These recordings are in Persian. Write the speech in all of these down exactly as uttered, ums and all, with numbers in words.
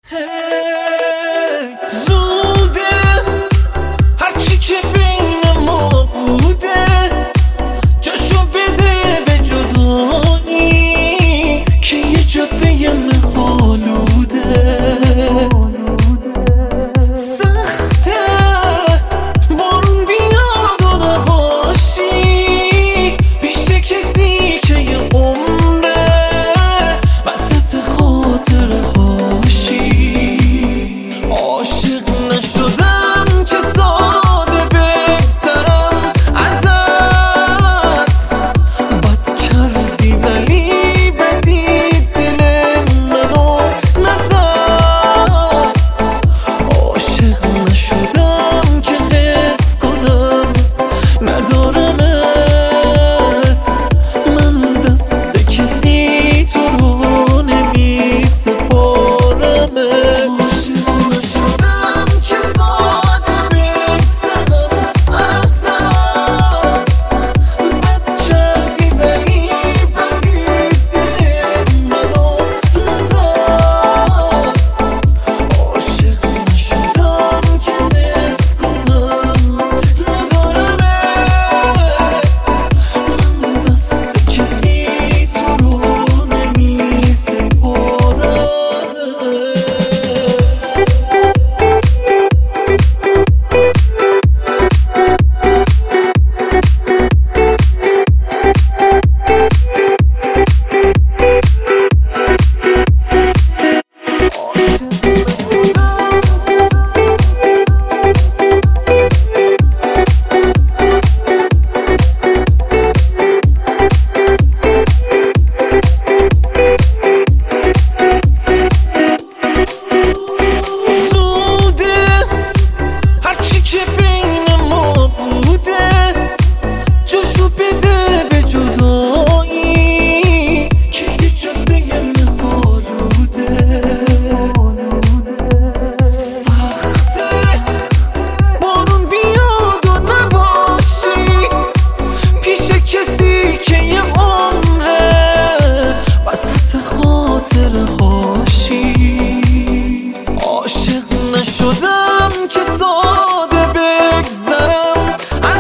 زوده هرچی که بین ما بوده جاشو بده به جدایی که یه جاده مه‌آلوده. سخته بارون بیاد و نباشی پیش کسی که یه عمره وسط خاطره هاشی. عاشق نشدم که ساده بگذرم ازت، بد کردی ولی بدی دل منو نزد. عاشق نشدم که حس کنم ندارمت، من دست کسی تو رو نمی سپارمت. عاشق نشدم که ساده بگذرم ازت، بد کردی ولی بدی دل منو نزد. عاشق نشدم که حس کنم ندارمت، من دست کسی تو رو نمی سپارمت. زوده هرچی که بین ما بوده جاشو بده به جدایی که یه جاده مه‌آلوده. سخته بارون بیاد و نباشی پیش کسی که یه عمره وسط خاطره هاشی. عاشق نشدم که ساده بگذرم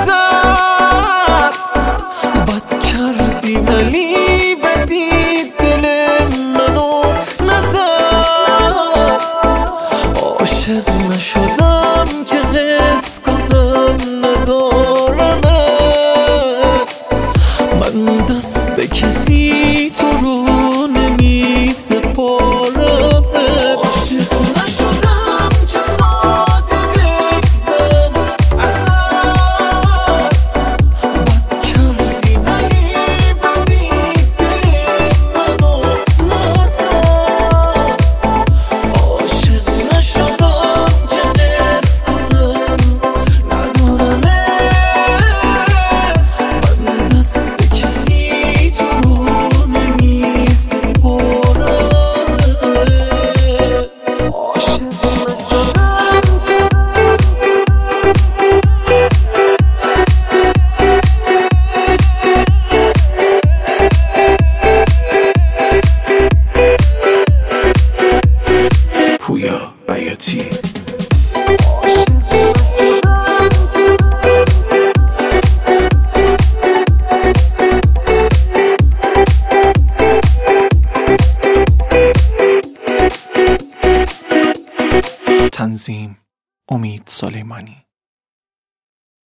ازت، بد کردی ولی بدی دل منو نزد. عاشق نشدم که حس کنم ندارمت، من دست کسی تو رو نمی سپارمت. عاشق نشدم که ساده بگذرم ازت، بد کردی ولی بدی دل منو نزد. عاشق نشدم که حس کنم ندارمت، من دست کسی تو رو نمی سپارمت. عاشق پویا بیاتی. تنظیم امید سلیمانی.